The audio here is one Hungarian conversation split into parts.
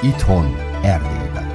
Itthon, Erdélyben.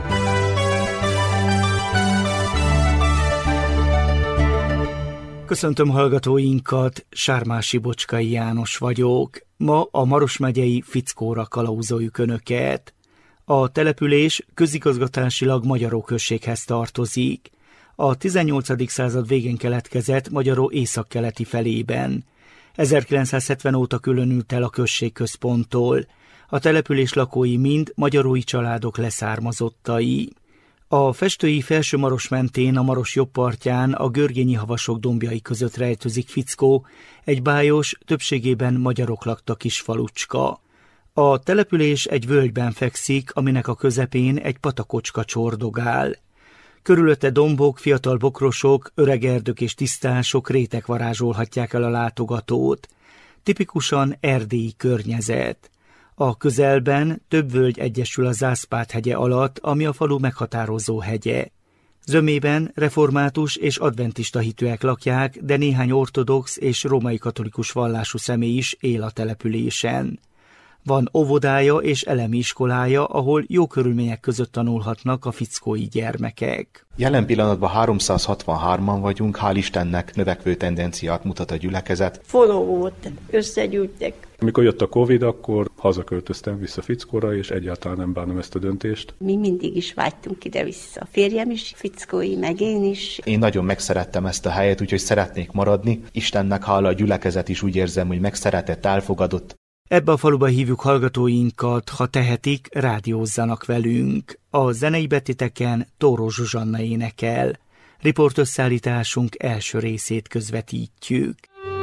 Köszöntöm hallgatóinkat, Sármási Bocskai János vagyok. Ma a Maros megyei Fickóra kalauzoljuk Önöket. A település közigazgatásilag Magyaró községhez tartozik. A 18. század végén keletkezett Magyaró északkeleti felében. 1970 óta különült el a község központtól. A település lakói mind magyarói családok leszármazottai. A festői Felső-Maros mentén, a Maros jobb partján, a Görgényi havasok dombjai között rejtőzik Fickó, egy bájos, többségében magyarok lakta kis falucska. A település egy völgyben fekszik, aminek a közepén egy patakocska csordogál. Körülötte dombok, fiatal bokrosok, öreg erdők és tisztások rétek varázsolhatják el a látogatót. Tipikusan erdélyi környezet. A közelben több völgy egyesül a Zászpát-hegye alatt, ami a falu meghatározó hegye. Zömében református és adventista hitűek lakják, de néhány ortodox és római katolikus vallású személy is él a településen. Van óvodája és elemi iskolája, ahol jó körülmények között tanulhatnak a fickói gyermekek. Jelen pillanatban 363-an vagyunk, hál' Istennek növekvő tendenciát mutat a gyülekezet. Forró volt, összegyűjtek. Amikor jött a Covid, akkor hazaköltöztem vissza Fickóra, és egyáltalán nem bánom ezt a döntést. Mi mindig is vágytunk ide-vissza. A férjem is fickói, meg én is. Én nagyon megszerettem ezt a helyet, úgyhogy szeretnék maradni. Istennek hála, a gyülekezet is úgy érzem, hogy megszeretett, elfogadott. Ebbe a faluba hívjuk hallgatóinkat, ha tehetik, rádiózzanak velünk. A zenei betiteken Tóró Zsuzsanna énekel. Riportösszállításunk első részét közvetítjük.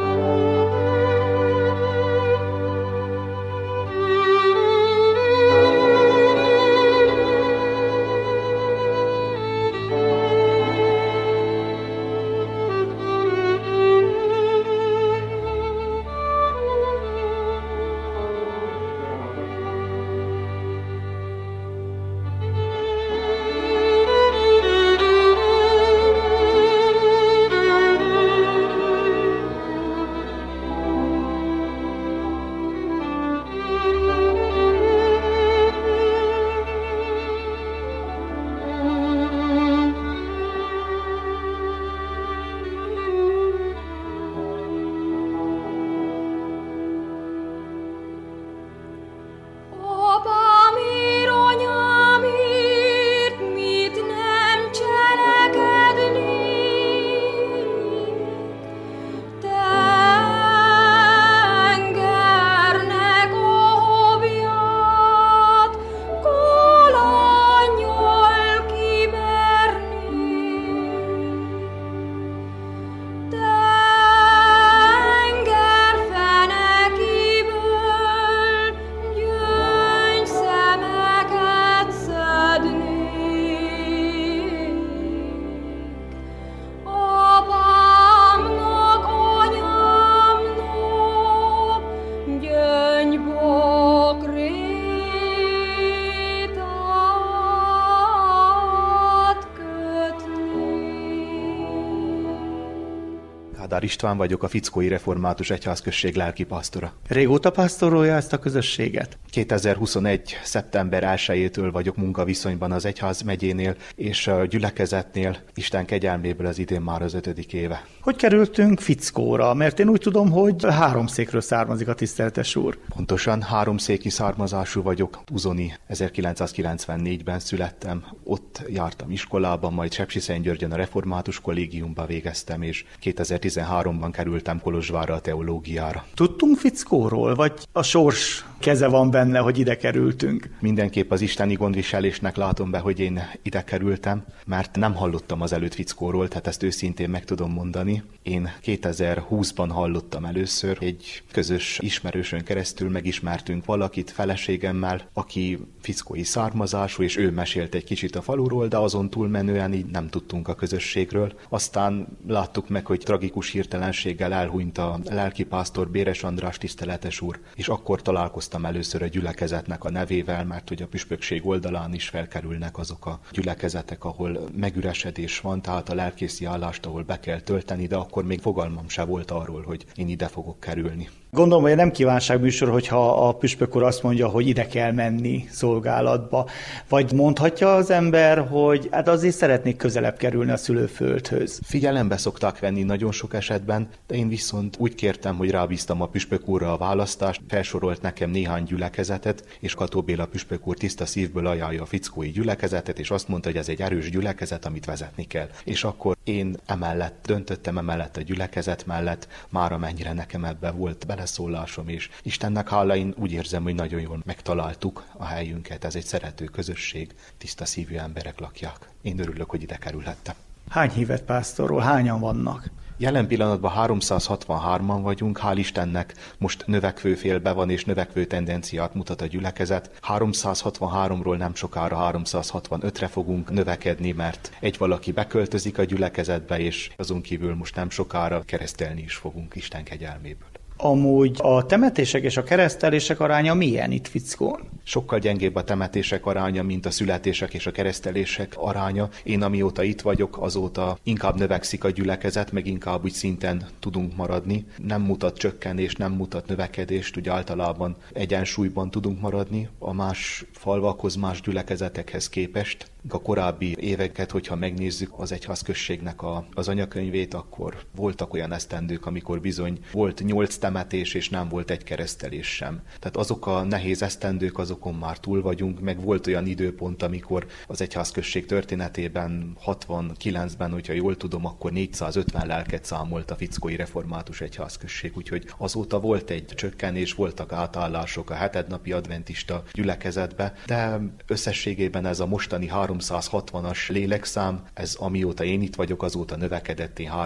Kádár István vagyok, a Fickói Református Egyházközség lelkipásztora. Régóta pásztorolja ezt a közösséget? 2021. szeptember 1-től vagyok munkaviszonyban az Egyházmegyénél és a gyülekezetnél. Isten kegyelméből az idén már az 5. éve. Hogy kerültünk Fickóra? Mert én úgy tudom, hogy háromszékről származik a tiszteletes úr. Pontosan, háromszéki származású vagyok. Uzoni 1994-ben születtem. Ott jártam iskolában, majd Sepsiszentgyörgyön a Református Kollégiumba végeztem, és 2013-ban kerültem Kolozsvárra a teológiára. Tudtunk Fickóról, vagy a sors keze van benne, hogy ide kerültünk? Mindenképp az isteni gondviselésnek látom be, hogy én ide kerültem, mert nem hallottam azelőtt Fickóról, tehát ezt őszintén meg tudom mondani. Én 2020-ban hallottam először, egy közös ismerősön keresztül megismertünk valakit feleségemmel, aki fickói származású, és ő mesélt egy kicsit a faluról, de azon túlmenően így nem tudtunk a közösségről. Aztán láttuk meg, hogy tragikus hirtelenséggel elhunyt a lelkipásztor Béres András tiszteletes úr, és akkor találkoztam először a gyülekezetnek a nevével, mert hogy a püspökség oldalán is felkerülnek azok a gyülekezetek, ahol megüresedés van, tehát a lelkészi állást, ahol be kell tölteni, de akkor még fogalmam se volt arról, hogy én ide fogok kerülni. Gondolom, hogy nem kívánságműsor, hogyha a püspök úr azt mondja, hogy ide kell menni szolgálatba. Vagy mondhatja az ember, hogy hát azért szeretnék közelebb kerülni a szülőföldhöz. Figyelembe szokták venni nagyon sok esetben, de én viszont úgy kértem, hogy rábíztam a püspök úrra a választást, felsorolt nekem néhány gyülekezetet, és Kató Béla püspök úr tiszta szívből ajánlja a fickói gyülekezetet, és azt mondta, hogy ez egy erős gyülekezet, amit vezetni kell. És akkor én emellett döntöttem, emellett a gyülekezet mellett, már amennyire nekem ebbe volt beleszólásom, és Istennek hála, én úgy érzem, hogy nagyon jól megtaláltuk a helyünket, ez egy szerető közösség, tiszta szívű emberek lakják. Én örülök, hogy ide kerülhettem. Hány hívett pásztorról, hányan vannak? Jelen pillanatban 363-an vagyunk, hál' Istennek most növekvő félbe van, és növekvő tendenciát mutat a gyülekezet. 363-ról nem sokára 365-re fogunk növekedni, mert egy valaki beköltözik a gyülekezetbe, és azon kívül most nem sokára keresztelni is fogunk Isten kegyelméből. Amúgy a temetések és a keresztelések aránya milyen itt Fickón? Sokkal gyengébb a temetések aránya, mint a születések és a keresztelések aránya. Én amióta itt vagyok, azóta inkább növekszik a gyülekezet, meg inkább úgy szinten tudunk maradni. Nem mutat csökkenést, nem mutat növekedést, úgy általában egyensúlyban tudunk maradni a más falvakhoz, más gyülekezetekhez képest. A korábbi éveket, hogyha megnézzük az egyházközségnek az anyakönyvét, akkor voltak olyan esztendők, amikor bizony volt 8 temetés, és nem volt egy keresztelés sem. Tehát azok a nehéz esztendők, azokon már túl vagyunk, meg volt olyan időpont, amikor az egyházközség történetében 69-ben, hogyha jól tudom, akkor 450 lelket számolt a fickói református egyházközség, úgyhogy azóta volt egy csökkenés, voltak átállások a hetednapi adventista gyülekezetbe, de összességében ez a mostani 360-as lélekszám, ez amióta én itt vagyok, azóta növekedett, én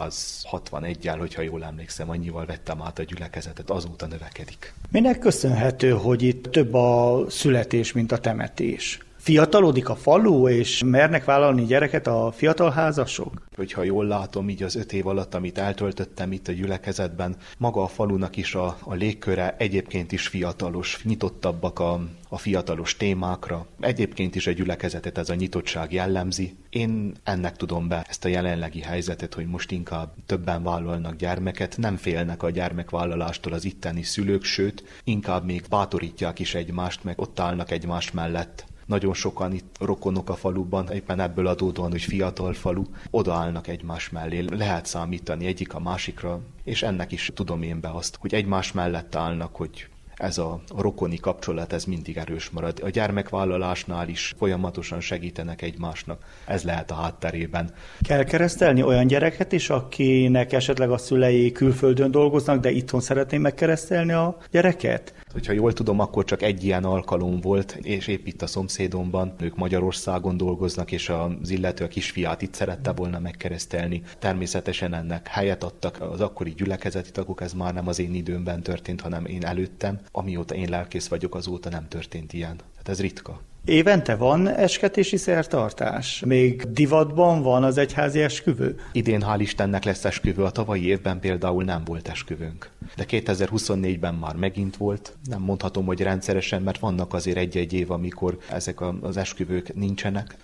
361-jel, hogyha jól emlékszem, annyival vettem át a gyülekezetet, azóta növekedik. Minek köszönhető, hogy itt több a születés, mint a temetés? Fiatalodik a falu, és mernek vállalni gyereket a fiatal házasok? Hogyha jól látom, így az 5 év alatt, amit eltöltöttem itt a gyülekezetben, maga a falunak is a légköre egyébként is fiatalos, nyitottabbak a fiatalos témákra. Egyébként is a gyülekezetet ez a nyitottság jellemzi. Én ennek tudom be ezt a jelenlegi helyzetet, hogy most inkább többen vállalnak gyermeket, nem félnek a gyermekvállalástól az itteni szülők, sőt, inkább még bátorítják is egymást, meg ott állnak egymás mellett. Nagyon sokan itt rokonok a faluban, éppen ebből adódóan, hogy fiatal falu, odaállnak egymás mellé, lehet számítani egyik a másikra, és ennek is tudom én be azt, hogy egymás mellett állnak, hogy ez a rokoni kapcsolat, ez mindig erős marad. A gyermekvállalásnál is folyamatosan segítenek egymásnak. Ez lehet a hátterében. Kell keresztelni olyan gyereket is, akinek esetleg a szülei külföldön dolgoznak, de itthon szeretné megkeresztelni a gyereket? Hogyha jól tudom, akkor csak egy ilyen alkalom volt, és épp itt a szomszédomban, ők Magyarországon dolgoznak, és az illető a kisfiát itt szerette volna megkeresztelni. Természetesen ennek helyet adtak az akkori gyülekezeti tagok, ez már nem az én időmben történt, hanem én előttem. Amióta én lelkész vagyok, azóta nem történt ilyen. Tehát ez ritka. Évente van esketési szertartás? Még divatban van az egyházi esküvő? Idén hál' Istennek lesz esküvő, a tavalyi évben például nem volt esküvőnk. De 2024-ben már megint volt. Nem mondhatom, hogy rendszeresen, mert vannak azért egy-egy év, amikor ezek az esküvők nincsenek.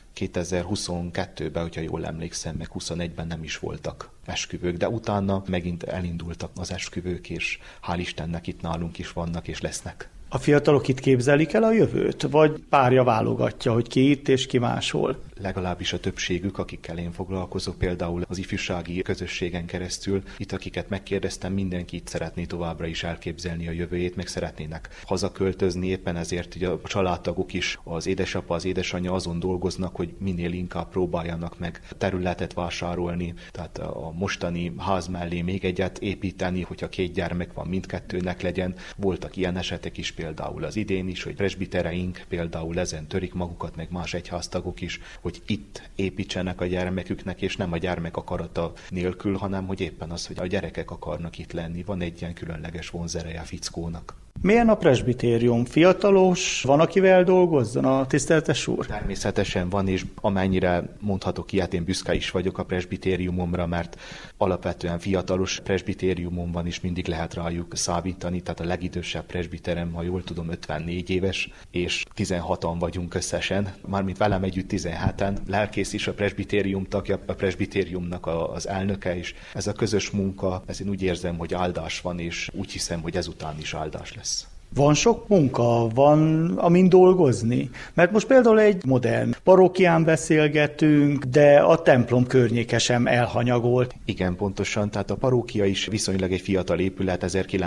2022-ben, hogyha jól emlékszem, meg 21-ben nem is voltak esküvők, de utána megint elindultak az esküvők, és hál' Istennek itt nálunk is vannak és lesznek. A fiatalok itt képzelik el a jövőt? Vagy párja válogatja, hogy ki itt és ki máshol? Legalábbis a többségük, akikkel én foglalkozok, például az ifjúsági közösségen keresztül, itt akiket megkérdeztem, mindenki itt szeretné továbbra is elképzelni a jövőjét, meg szeretnének hazaköltözni, éppen ezért ugye a családtagok is, az édesapa, az édesanyja azon dolgoznak, hogy minél inkább próbáljanak meg területet vásárolni, tehát a mostani ház mellé még egyet építeni, hogyha 2 gyermek van, mindkettőnek legyen. Voltak ilyen esetek is, például az idén is, hogy presbitereink például ezen törik magukat, meg más egyháztagok is, hogy itt építsenek a gyermeküknek, és nem a gyermek akarata nélkül, hanem hogy éppen az, hogy a gyerekek akarnak itt lenni. Van egy ilyen különleges vonzereje a fickónak. Milyen a presbitérium? Fiatalos? Van, akivel dolgozzon a tiszteletes úr? Természetesen van, és amennyire mondhatok ilyet, én büszke is vagyok a presbitériumomra, mert alapvetően fiatalos presbitériumom van, és mindig lehet rájuk számítani, tehát a legidősebb presbiterem, ha jól tudom, 54 éves, és 16-an vagyunk összesen, mármint velem együtt 17-en. Lelkész is a presbitérium tagja, a presbitériumnak az elnöke is. Ez a közös munka, ez én úgy érzem, hogy áldás van, és úgy hiszem, hogy ezután is áldás lesz. Van sok munka, van amin dolgozni? Mert most például egy modern parókián beszélgetünk, de a templom környéke sem elhanyagolt. Igen, pontosan, tehát a parókia is viszonylag egy fiatal épület,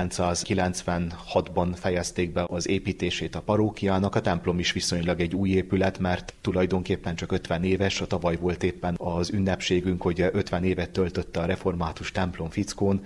1996-ban fejezték be az építését a parókiának, a templom is viszonylag egy új épület, mert tulajdonképpen csak 50 éves, a tavaly volt éppen az ünnepségünk, hogy 50 évet töltötte a református templom Fickón,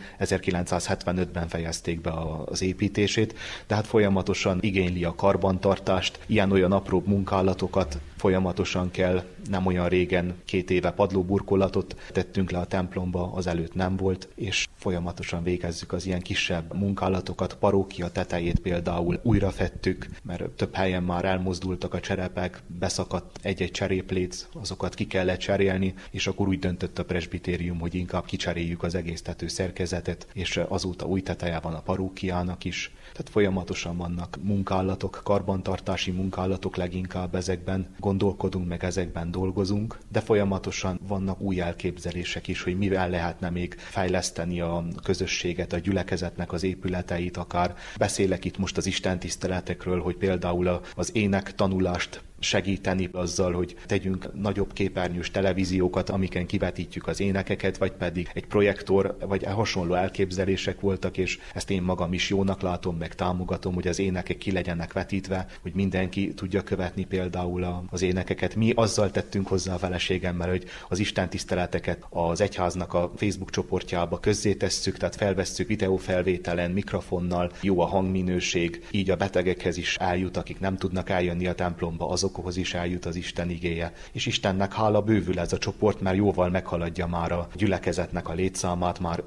1975-ben fejezték be az építését, de hát folyamatosan igényli a karbantartást, ilyen-olyan apróbb munkálatokat folyamatosan kell. Nem olyan régen, 2 éve padlóburkolatot tettünk le a templomba, azelőtt nem volt, és folyamatosan végezzük az ilyen kisebb munkálatokat. Parókia tetejét például újra fettük, mert több helyen már elmozdultak a cserepek, beszakadt egy-egy cserépléc, azokat ki kellett cserélni, és akkor úgy döntött a presbitérium, hogy inkább kicseréljük az egész tetőszerkezetet, és azóta új teteje van a parókiának is. Tehát folyamatosan vannak munkálatok, karbantartási munkálatok leginkább, ezekben gondolkodunk, meg ezekben dolgozunk, de folyamatosan vannak új elképzelések is, hogy mivel lehetne még fejleszteni a közösséget, a gyülekezetnek az épületeit akár. Beszélek itt most az istentiszteletekről, hogy például az ének tanulást segíteni azzal, hogy tegyünk nagyobb képernyős televíziókat, amiken kivetítjük az énekeket, vagy pedig egy projektor, vagy hasonló elképzelések voltak, és ezt én magam is jónak látom, meg támogatom, hogy az énekek ki legyenek vetítve, hogy mindenki tudja követni például az énekeket. Mi azzal tettünk hozzá a feleségemmel, hogy az istentiszteleteket az egyháznak a Facebook csoportjába közzétesszük, tehát felvesszük videófelvételen, mikrofonnal, jó a hangminőség, így a betegekhez is eljut, akik nem tudnak eljönni a templomba, azokhoz is eljut az Isten igéje. És Istennek hála, bővül ez a csoport, mert jóval meghaladja már a gyülekezetnek a létszámát, már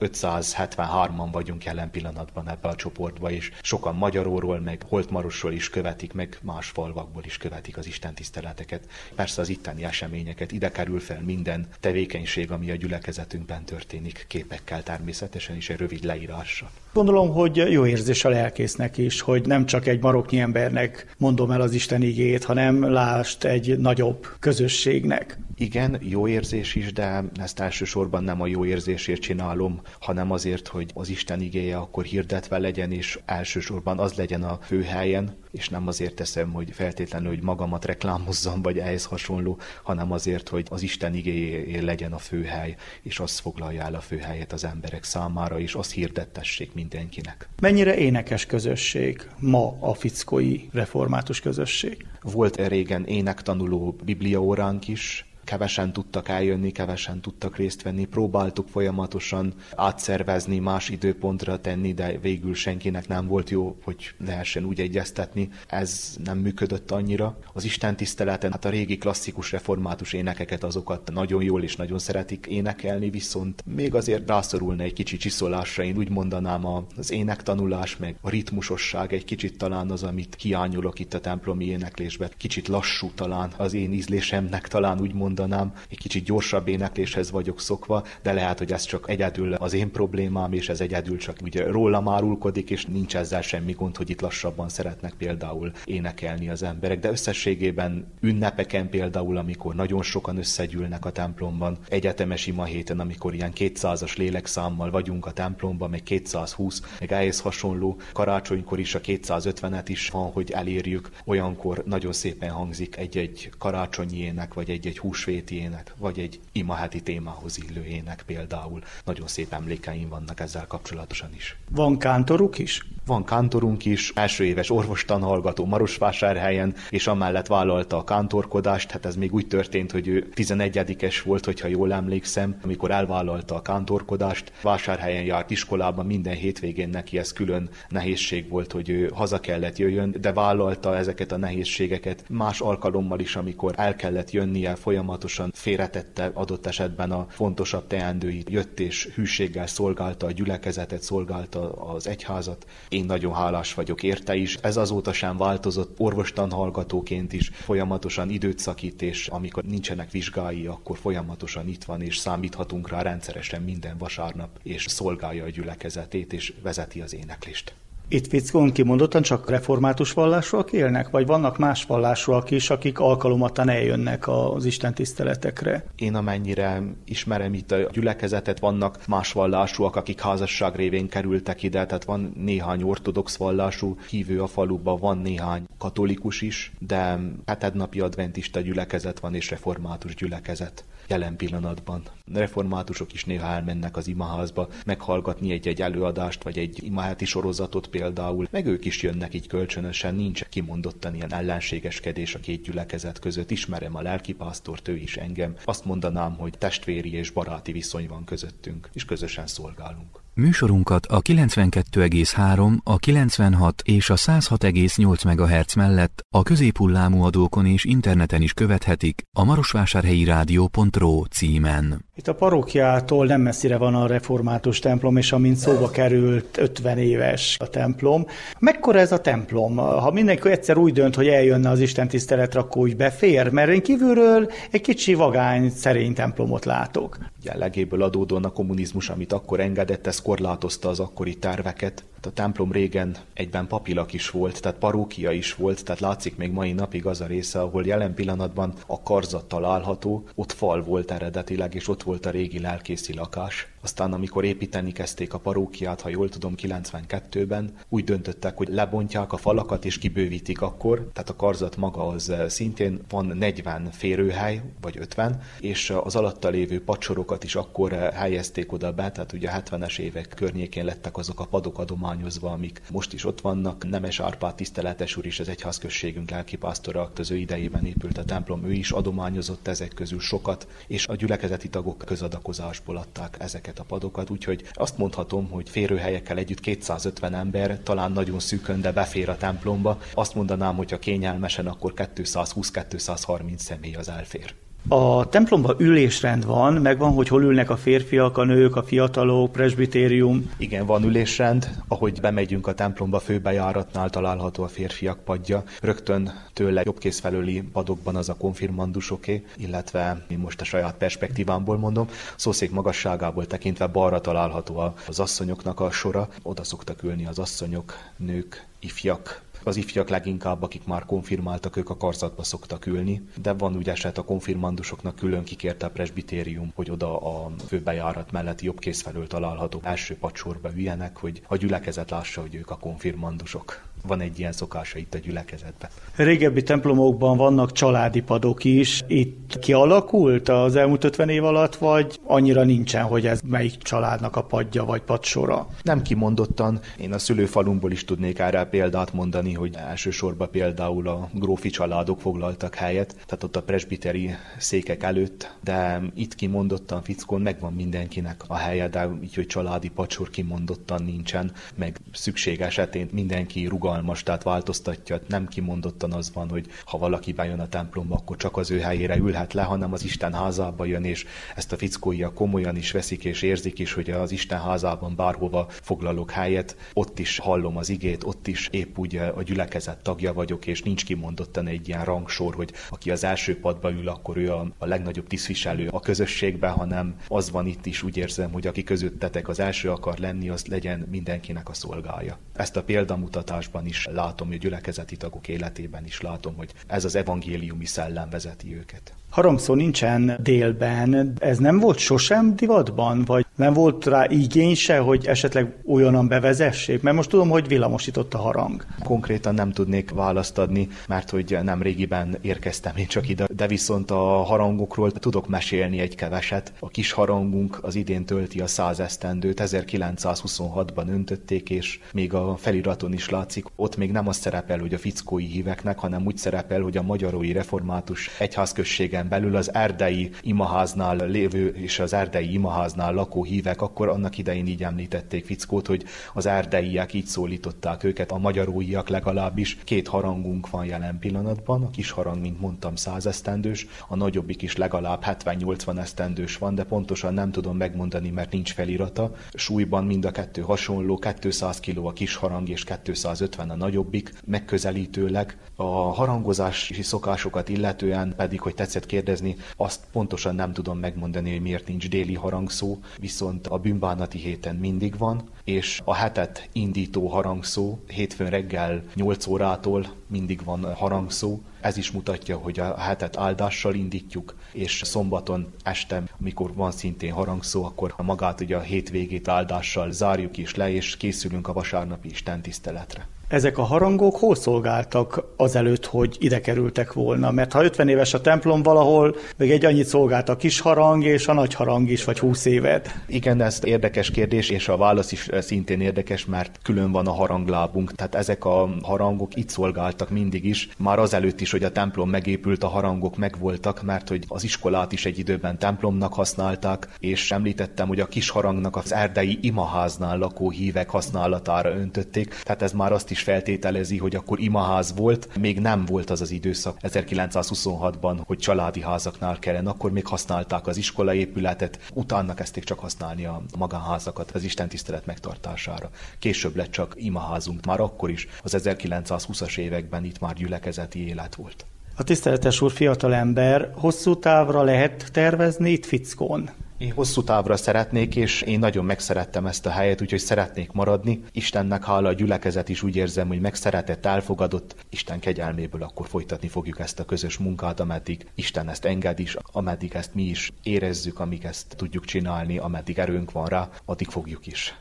573-an vagyunk jelen pillanatban ebbe a csoportba, és sokan Magyaróról, meg Holtmarosról is követik, meg más falvakból is követik az istentiszteleteket. Persze az itteni eseményeket, ide kerül fel minden tevékenység, ami a gyülekezetünkben történik, képekkel természetesen is, egy rövid leírással. Gondolom, hogy jó érzés a lelkésznek is, hogy nem csak egy maroknyi embernek mondom el az Isten igéjét, hanem lásd egy nagyobb közösségnek. Igen, jó érzés is, de ezt elsősorban nem a jó érzésért csinálom, hanem azért, hogy az Isten igéje akkor hirdetve legyen, és elsősorban az legyen a főhelyen, és nem azért teszem, hogy feltétlenül, hogy magamat reklámozzam, vagy ehhez hasonló, hanem azért, hogy az Isten igéjé legyen a főhely, és az foglalja el a főhelyet az emberek számára, és azt hirdettessék mindenkinek. Mennyire énekes közösség ma a fickói református közösség? Volt régen énektanuló bibliaóránk is, kevesen tudtak eljönni, kevesen tudtak részt venni, próbáltuk folyamatosan átszervezni, más időpontra tenni, de végül senkinek nem volt jó, hogy lehessen úgy egyeztetni. Ez nem működött annyira. Az istentiszteleten, hát a régi klasszikus református énekeket, azokat nagyon jól és nagyon szeretik énekelni, viszont még azért rászorulna egy kicsi csiszolásra. Én úgy mondanám, az énektanulás, meg a ritmusosság egy kicsit talán az, amit hiányolok itt a templomi éneklésben. Kicsit lassú talán az én ízlésemnek, talán úgy mondanám, egy kicsit gyorsabb énekléshez vagyok szokva, de lehet, hogy ez csak egyedül az én problémám, és ez egyedül csak ugye rólam árulkodik, és nincs ezzel semmi gond, hogy itt lassabban szeretnek például énekelni az emberek. De összességében ünnepeken például, amikor nagyon sokan összegyűlnek a templomban, egyetemes ima héten, amikor ilyen 200-as lélekszámmal vagyunk a templomban, meg 220, meg ehhez hasonló, karácsonykor is a 250-et is van, hogy elérjük, olyankor nagyon szépen hangzik egy-egy karácsonyi ének, vagy egy-egy húsvéti ének, vagy egy imaheti témához illő ének például. Nagyon szép emlékeim vannak ezzel kapcsolatosan is. Van kántoruk is? Van kántorunk is, első éves orvostanhallgató Marosvásárhelyen, és amellett vállalta a kántorkodást. Hát ez még úgy történt, hogy ő 11-es volt, hogyha jól emlékszem, amikor elvállalta a kántorkodást. Vásárhelyen járt iskolában, minden hétvégén neki ez külön nehézség volt, hogy ő haza kellett jöjjön, de vállalta ezeket a nehézségeket más alkalommal is, amikor el kellett jönnie folyamatosan folyamatosan félretette adott esetben a fontosabb teendőit, jött és hűséggel szolgálta a gyülekezetet, szolgálta az egyházat. Én nagyon hálás vagyok érte is. Ez azóta sem változott, orvostanhallgatóként is folyamatosan időt szakít, és amikor nincsenek vizsgái, akkor folyamatosan itt van, és számíthatunk rá rendszeresen minden vasárnap, és szolgálja a gyülekezetét, és vezeti az éneklést. Itt Fickón kimondottan csak református vallásúak élnek, vagy vannak más vallásúak is, akik alkalomattán eljönnek az istentiszteletekre? Én amennyire ismerem itt a gyülekezetet, vannak más vallásúak, akik házasság révén kerültek ide, tehát van néhány ortodox vallású hívő a faluban, van néhány katolikus is, de hetednapi adventista gyülekezet van és református gyülekezet jelen pillanatban. Reformátusok is néha elmennek az imaházba meghallgatni egy előadást, vagy egy imaheti sorozatot például, meg ők is jönnek így kölcsönösen, nincs kimondottan ilyen ellenségeskedés a két gyülekezet között. Ismerem a lelkipásztort, ő is engem. Azt mondanám, hogy testvéri és baráti viszony van közöttünk, és közösen szolgálunk. Műsorunkat a 92,3, a 96 és a 106,8 MHz mellett a középhullámú adókon és interneten is követhetik a marosvásárhelyirádió.ro címen. Itt a parókiától nem messzire van a református templom, és amint szóba került, 50 éves a templom. Mekkora ez a templom? Ha mindenki egyszer úgy dönt, hogy eljönne az istentiszteletre, akkor úgy befér? Mert én kívülről egy kicsi vagány, szerény templomot látok. Jellegéből adódóan a kommunizmus, amit akkor engedett, ez korlátozta az akkori terveket. A templom régen egyben papilak is volt, tehát parókia is volt, tehát látszik még mai napig az a része, ahol jelen pillanatban a karzat található, ott fal volt eredetileg, és ott volt a régi lelkészi lakás. Aztán amikor építeni kezdték a parókiát, ha jól tudom, 92-ben, úgy döntöttek, hogy lebontják a falakat és kibővítik akkor, tehát a karzat maga az szintén van 40 férőhely, vagy 50, és az alatta lévő padsorokat is akkor helyezték oda be, tehát ugye a 70-es évek környékén lettek azok a padok adományozva, amik most is ott vannak. Nemes Árpád tiszteletes úr is az egyházközségünk lelkipásztora, az ő idejében épült a templom, ő is adományozott ezek közül sokat, és a gyülekezeti tagok közadakozásból adták ezeket a padokat, úgyhogy azt mondhatom, hogy férőhelyekkel együtt 250 ember, talán nagyon szűkön, de befér a templomba. Azt mondanám, hogy ha kényelmesen, akkor 220-230 személy az elfér. A templomban ülésrend van, megvan, hogy hol ülnek a férfiak, a nők, a fiatalok, presbitérium. Igen, van ülésrend. Ahogy bemegyünk a templomba, főbejáratnál található a férfiak padja. Rögtön tőle jobbkész felőli padokban az a konfirmandusoké, illetve én most a saját perspektívámból mondom, szószék magasságából tekintve balra található az asszonyoknak a sora. Oda szoktak ülni az asszonyok, nők, ifjak. Az ifjak leginkább, akik már konfirmáltak, ők a karzatba szoktak ülni, de van úgy eset a konfirmandusoknak külön kikérte a presbitérium, hogy oda a főbejárat melletti jobbkész felől található első padsorba üljenek, hogy a gyülekezet lássa, hogy ők a konfirmandusok. Van egy ilyen szokása itt a gyülekezetben. Régebbi templomokban vannak családi padok is. Itt kialakult az elmúlt 50 év alatt, vagy annyira nincsen, hogy ez melyik családnak a padja vagy padsora? Nem kimondottan. Én a szülőfalumból is tudnék erre példát mondani, hogy elsősorban például a grófi családok foglaltak helyet, tehát ott a presbiteri székek előtt, de itt kimondottan Fickón megvan mindenkinek a helye, de így, hogy családi padsor kimondottan nincsen, meg szükség esetén mindenki rugalmas, tehát változtatja, nem kimondottan az van, hogy ha valaki bejön a templomba, akkor csak az ő helyére ülhet le, hanem az Isten házába jön, és ezt a fickóiak komolyan is veszik és érzik is, hogy az Isten házában bárhova foglalok helyet, ott is hallom az igét, ott is épp úgy a gyülekezet tagja vagyok, és nincs kimondottan egy ilyen rangsor, hogy aki az első padba ül, akkor ő a legnagyobb tisztviselő a közösségben, hanem az van itt is, úgy érzem, hogy aki közöttetek az első akar lenni, az legyen mindenkinek a szolgája. Ezt a példamutatásban is látom, hogy a gyülekezeti tagok életében is látom, hogy ez az evangéliumi szellem vezeti őket. Harangszó nincsen délben. Ez nem volt sosem divatban? Vagy nem volt rá igény se, hogy esetleg olyanan bevezessék? Mert most tudom, hogy villamosított a harang. Konkrétan nem tudnék választ adni, mert hogy nem régiben érkeztem én csak ide, de viszont a harangokról tudok mesélni egy keveset. A kis harangunk az idén tölti a 100 esztendőt, 1926-ban öntötték, és még a feliraton is látszik, ott még nem az szerepel, hogy a fickói híveknek, hanem úgy szerepel, hogy a Magyarói Református Egyházközségen belül az erdei imaháznál lévő és az erdei imaháznál lakó lakóhívek, akkor annak idején így említették Fickót, hogy az erdélyiek így szólították őket, a magyaróiak legalábbis. 2 harangunk van jelen pillanatban, a kis harang, mint mondtam, 100 esztendős, a nagyobbik is legalább 70-80 esztendős van, de pontosan nem tudom megmondani, mert nincs felirata. Súlyban mind a kettő hasonló, 200 kg a kis harang és 250 a nagyobbik, megközelítőleg. A harangozási szokásokat illetően pedig, hogy tetszett kérdezni, azt pontosan nem tudom megmondani, hogy miért nincs déli harangszó, viszont a bűnbánati héten mindig van, és a hetet indító harangszó hétfőn reggel 8 órától mindig van harangszó. Ez is mutatja, hogy a hetet áldással indítjuk, és szombaton este, amikor van szintén harangszó, akkor magát ugye a hétvégét áldással zárjuk is le, és készülünk a vasárnapi istentiszteletre. Ezek a harangok hol szolgáltak azelőtt, hogy ide kerültek volna? Mert ha 50 éves a templom valahol, még egy annyit szolgált a kis harang és a nagy harang is, vagy 20 évet. Igen, ez érdekes kérdés, és a válasz is szintén érdekes, mert külön van a haranglábunk. Tehát ezek a harangok itt szolgáltak mindig is. Már azelőtt is, hogy a templom megépült, a harangok megvoltak, mert hogy az iskolát is egy időben templomnak használták, és említettem, hogy a kis harangnak az erdei imaháznál lakó hívek használatára öntötték. Tehát ez már azt is feltételezi, hogy akkor imaház volt, még nem volt az az időszak 1926-ban, hogy családi házaknál kellene, akkor még használták az iskolaépületet, utána kezdték csak használni a magánházakat az istentisztelet megtartására. Később lett csak imaházunk, már akkor is, az 1920-as években itt már gyülekezeti élet volt. A tiszteletes úr fiatalember, hosszú távra lehet tervezni itt Fickón? Én hosszú távra szeretnék, és én nagyon megszerettem ezt a helyet, úgyhogy szeretnék maradni. Istennek hála, a gyülekezet is úgy érzem, hogy megszeretett, elfogadott. Isten kegyelméből akkor folytatni fogjuk ezt a közös munkát, ameddig Isten ezt enged is, ameddig ezt mi is érezzük, amíg ezt tudjuk csinálni, ameddig erőnk van rá, addig fogjuk is.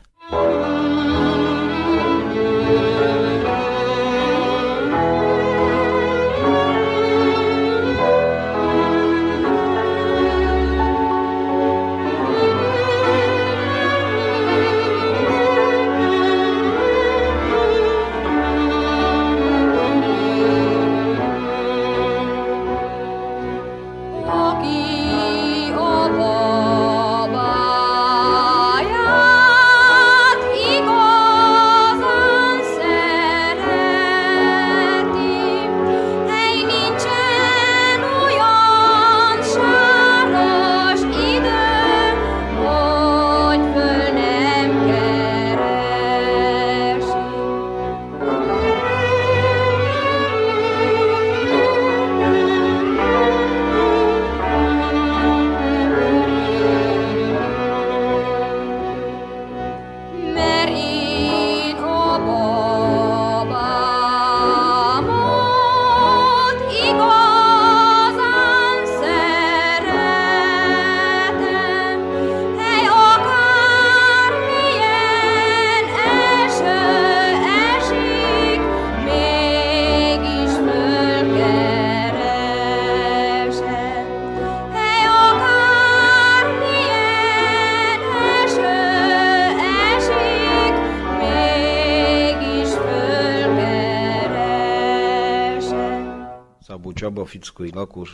Csaba, fickói lakos,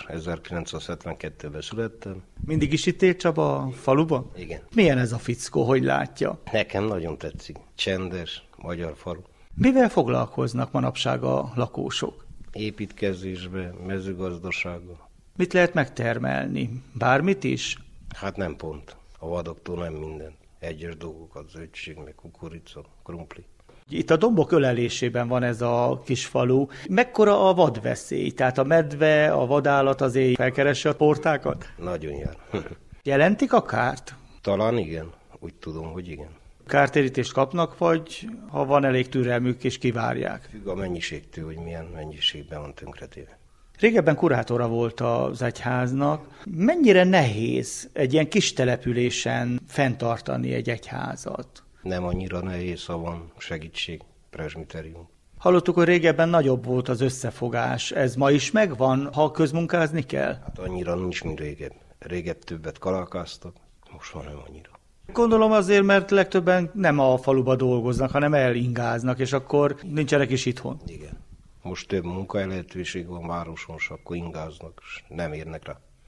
1972-ben születtem. Mindig is itt élt Csaba a faluban? Igen. Milyen ez a Fickó, hogy látja? Nekem nagyon tetszik. Csendes, magyar falu. Mivel foglalkoznak manapság a lakósok? Építkezésbe, mezőgazdaságban. Mit lehet megtermelni? Bármit is? Hát nem pont. A vadaktól nem minden. Egyes dolgokat, zöldség, meg kukorica, krumpli. Itt a dombok ölelésében van ez a kis falu. Mekkora a vadveszély? Tehát a medve, a vadállat azért felkeresse a portákat? Nagyon jár. Jelentik a kárt? Talán igen. Úgy tudom, hogy igen. Kártérítést kapnak, vagy ha van elég türelmük és kivárják? Függ a mennyiségtől, hogy milyen mennyiségben van tönkretéve. Régebben kurátora volt az egyháznak. Mennyire nehéz egy ilyen kis településen fenntartani egy egyházat? Nem annyira nehéz, ha van segítség, presbiterium. Hallottuk, hogy régebben nagyobb volt az összefogás. Ez ma is megvan, ha közmunkázni kell? Hát annyira nincs, mint régebb. Régebb többet kalakáztak, most már nem annyira. Gondolom azért, mert legtöbben nem a faluba dolgoznak, hanem elingáznak, és akkor nincsenek is itthon. Igen. Most több munkahely lehetőség van városon, és akkor ingáznak, és nem érnek rá.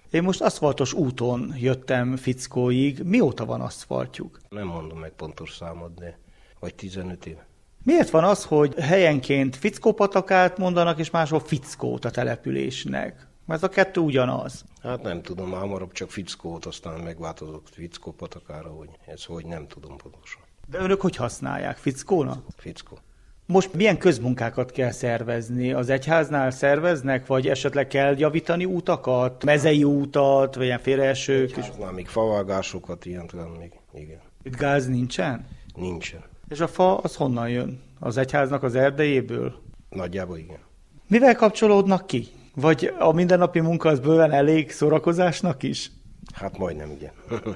Én most aszfaltos úton jöttem Fickóig. Mióta van aszfaltjuk? Nem mondom meg pontos számot, de vagy 15 év. Miért van az, hogy helyenként Fickópatakát mondanak, és máshol Fickót a településnek? Mert a kettő ugyanaz. Hát nem tudom, hamarabb csak Fickót, aztán megváltozott Fickópatakára, hogy ez hogy nem tudom pontosan. De önök hogy használják? Fickónak? Fickó. Most milyen közmunkákat kell szervezni? Az egyháznál szerveznek, vagy esetleg kell javítani útakat, mezei útat, vagy ilyen félreesők? Egyháznál még favágásokat, ilyen talán még, igen. Itt gáz nincsen? Nincsen. És a fa az honnan jön? Az egyháznak az erdejéből? Nagyjából igen. Mivel kapcsolódnak ki? Vagy a mindennapi munka az bőven elég szórakozásnak is? Hát majdnem igen.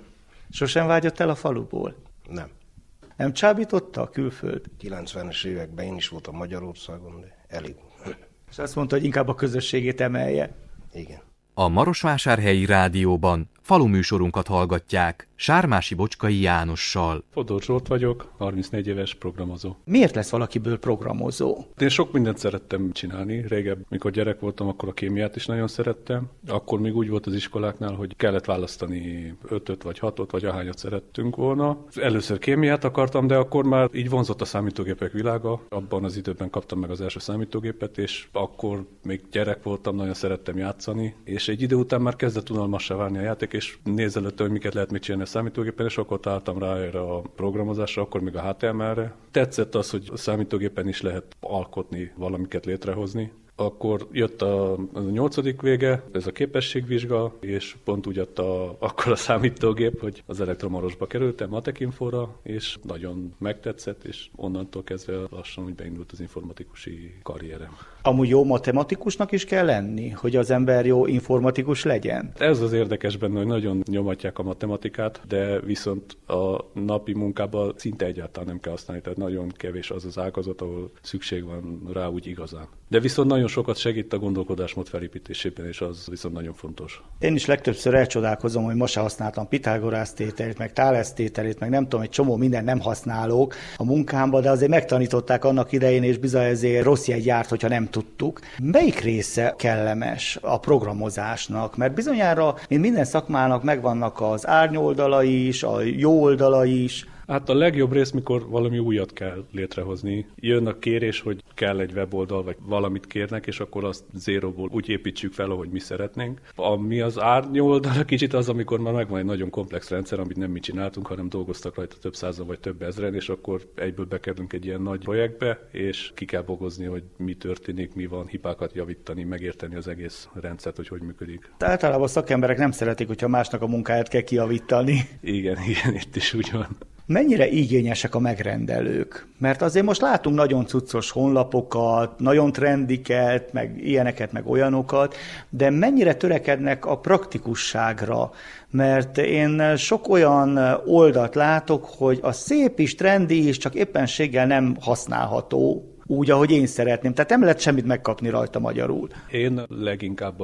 Sosem vágyott el a faluból? Nem. Nem csábította a külföld? 90-es években én is voltam Magyarországon, de elég. És azt mondta, hogy inkább a közösségét emelje. Igen. A Marosvásárhelyi Rádióban faluműsorunkat hallgatják Sármási Bocskai Jánossal. Fodor Zsolt vagyok, 34 éves programozó. Miért lesz valakiből programozó? Én sok mindent szerettem csinálni. Régebb, mikor gyerek voltam, akkor a kémiát is nagyon szerettem. Akkor még úgy volt az iskoláknál, hogy kellett választani 5-öt vagy 6-ot, vagy ahányat szerettünk volna. Először kémiát akartam, de akkor már így vonzott a számítógépek világa. Abban az időben kaptam meg az első számítógépet, és akkor még gyerek voltam, nagyon szerettem játszani. És egy idő után már kezdett unalmassá válni a játék, és nézelődtem, hogy miket lehet mit csinálni a számítógépen, és akkor találtam rá erre a programozásra, akkor még a HTML-re. Tetszett az, hogy a számítógépen is lehet alkotni, valamiket létrehozni. Akkor jött a 8. vége, ez a képességvizsga, és pont úgy adta akkor a számítógép, hogy az Elektromarosba kerültem, Matekinfóra, és nagyon megtetszett, és onnantól kezdve lassan úgy beindult az informatikusi karrierem. Amúgy jó matematikusnak is kell lenni, hogy az ember jó informatikus legyen? Ez az érdekes benne, hogy nagyon nyomatják a matematikát, de viszont a napi munkában szinte egyáltalán nem kell használni, tehát nagyon kevés az az ágazat, ahol szükség van rá úgy igazán. De viszont nagyon sokat segít a gondolkodásmód felépítésében, és az viszont nagyon fontos. Én is legtöbbször elcsodálkozom, hogy ma se használtam Pithagorász tételét, meg Thales tételét, meg nem tudom, egy csomó minden nem használok a munkámba, de azért megtanították annak idején, és bizony ezért rossz jegy járt, hogyha nem tudtuk. Melyik része kellemes a programozásnak? Mert bizonyára, mint minden szakmának megvannak az árnyoldalai is, a jó oldalai is. Hát a legjobb rész, mikor valami újat kell létrehozni. Jön a kérés, hogy kell egy weboldal, vagy valamit kérnek, és akkor azt zéróból úgy építsük fel, ahogy mi szeretnénk. Ami az árnyoldal kicsit az, amikor már megvan egy nagyon komplex rendszer, amit nem mi csináltunk, hanem dolgoztak rajta több százan vagy több ezren, és akkor egyből bekerülünk egy ilyen nagy projektbe, és ki kell bogozni, hogy mi történik, mi van, hibákat javítani, megérteni az egész rendszert, hogy működik. Általában a szakemberek nem szeretik, hogyha másnak a munkáját kell kijavítani. Igen, itt is úgy van. Mennyire igényesek a megrendelők? Mert azért most látunk nagyon cuccos honlapokat, nagyon trendiket, meg ilyeneket, meg olyanokat, de mennyire törekednek a praktikusságra? Mert én sok olyan oldalt látok, hogy a szép is, trendi is, csak éppenséggel nem használható úgy, ahogy én szeretném. Tehát nem lehet semmit megkapni rajta magyarul. Én leginkább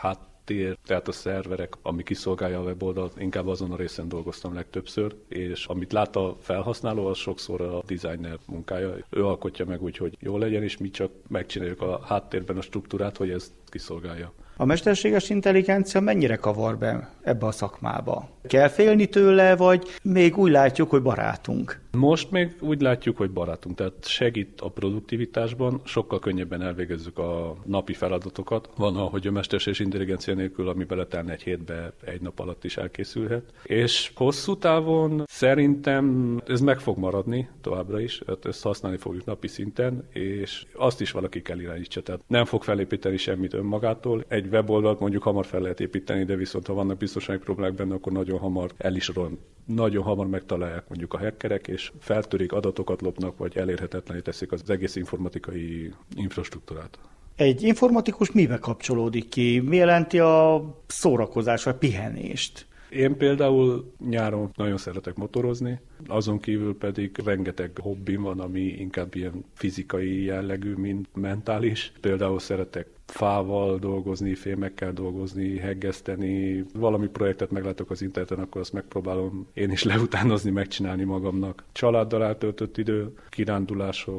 tehát a szerverek, ami kiszolgálja a weboldalt, inkább azon a részen dolgoztam legtöbbször, és amit lát a felhasználó, az sokszor a designer munkája. Ő alkotja meg úgy, hogy jó legyen, és mi csak megcsináljuk a háttérben a struktúrát, hogy ezt kiszolgálja. A mesterséges intelligencia mennyire kavar be ebbe a szakmába? Kell félni tőle, vagy még úgy látjuk, hogy barátunk? Most még úgy látjuk, hogy barátunk, tehát segít a produktivitásban, sokkal könnyebben elvégezzük a napi feladatokat. Van, ahogy a mesterséges intelligencia nélkül, ami beletelne egy hétbe, egy nap alatt is elkészülhet. És hosszú távon szerintem ez meg fog maradni továbbra is, ezt használni fogjuk napi szinten, és azt is valaki kell irányítsa, tehát nem fog felépíteni semmit önmagától. Egy weboldalt mondjuk hamar fel lehet építeni, de viszont ha vannak biztonsági problémák benne, akkor nagyon hamar el is ron. Nagyon hamar megtalálják mondjuk a hackerek, és feltörik, adatokat lopnak, vagy elérhetetlené teszik az egész informatikai infrastruktúrát. Egy informatikus mibe kapcsolódik ki? Mi jelenti a szórakozás, vagy pihenést? Én például nyáron nagyon szeretek motorozni, azon kívül pedig rengeteg hobbim van, ami inkább ilyen fizikai jellegű, mint mentális. Például szeretek fával dolgozni, fémekkel dolgozni, heggeszteni. Valami projektet meglátok az interneten, akkor azt megpróbálom én is leutánozni, megcsinálni magamnak. Családdal eltöltött idő, kirándulások,